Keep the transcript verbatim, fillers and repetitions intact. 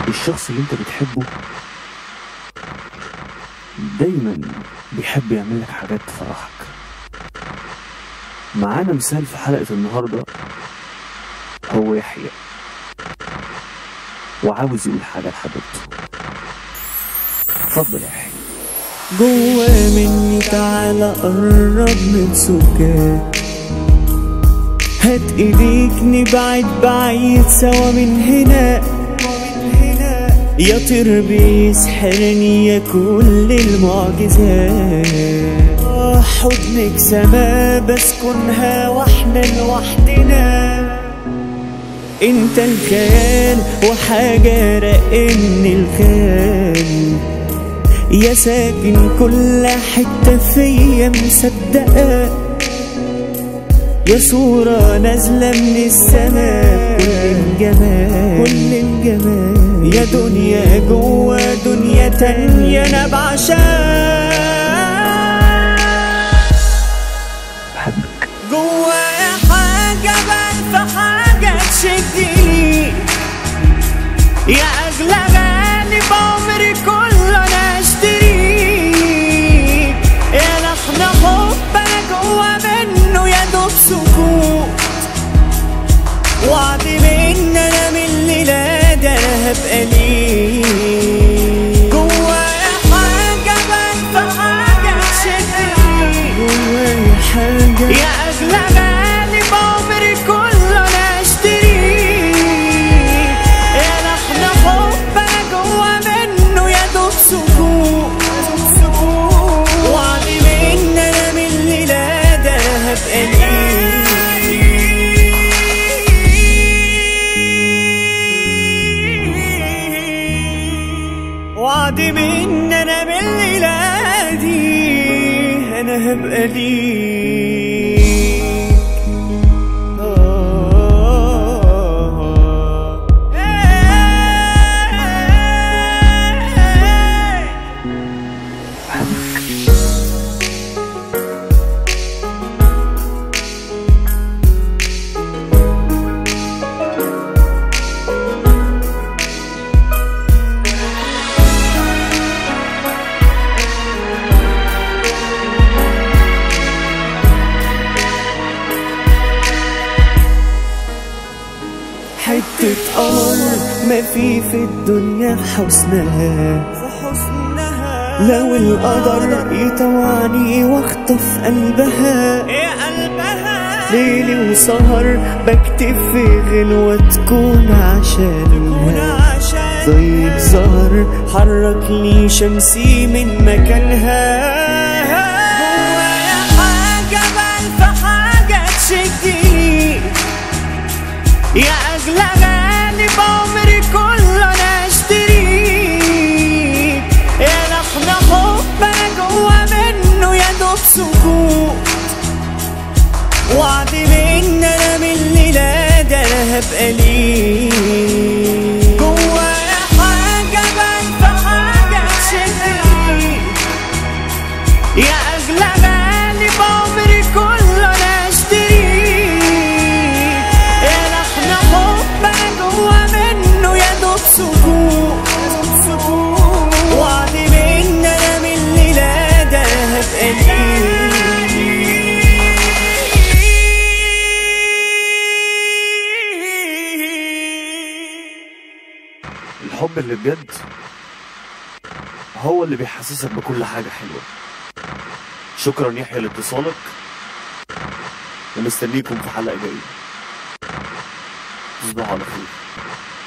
الشخص اللي انت بتحبه دايما بيحب يعمل لك حاجات تفرحك. معانا مثال في حلقة النهاردة، هو يحيى، وعاوز يقول حاجة لحبيبته. اتفضل يا يحيى. جوا مني تعالى قرب من سكات، هات ايديك نبعد بعيد سوا من هنا. يا طير بيسحرني يا كل المعجزات، حضنك سما بسكنها واحنا لوحدنا. انت الكيان وحاجة رقن الخيال، يا ساكن كل حتة فيا مصدقة، يا صورة نازلة من السماء كل الجمال كل الجمال. يا دنيا جوا دنيا تانية انا بعشقك. بحبك. جوايا حاجة بألف حاجة تشدني، يا أغلى غالي بعمري كله أنا أشتريك. يا لحن حب أنا جوا منه يا دوب سكوت، وعد مني أنا من الليلة ده أنا هبقى ليك. جوايا حاجة بألف حاجة تشدني، جوايا حاجة يا أغلى غالي بعمري كله أنا أشتريك. يا لحن حب أنا جوا منه يا دوب سكوت، وعد مني أنا من الليلة ده أنا هبقى ليك. وعد مني أنا من الليلة دي أنا هبقى ليك. حتة قمر ما في في الدنيا حسنها، لو القدر يطوعني واخطف قلبها. ليلي وسهر بكتب في غنوة تكون عشانها، ضيق ظهر حرك لي شمسي من مكانها. جوايا حاجة بألف حاجة تشدني، يا أغلى غالي بعمري كله أنا أشتريك. يا لحن حب أنا جوا منه يا دوب سكوت، وعد مني أنا من الليلة ده أنا هبقى ليك. جوايا حاجة بألف حاجة تشدني، يا أغلى غالي بعمري كله أنا أشتريك. يا لحن حب أنا جوا منه يا دوب سكوت، وعد مني أنا من الليلة ده أنا هبقى ليك. الحب اللي بجد هو اللي بيحسسك بكل حاجة حلوة. شكرا يحيى لاتصالك، ومستنيكم في حلقة جاية. تصبحوا على خير.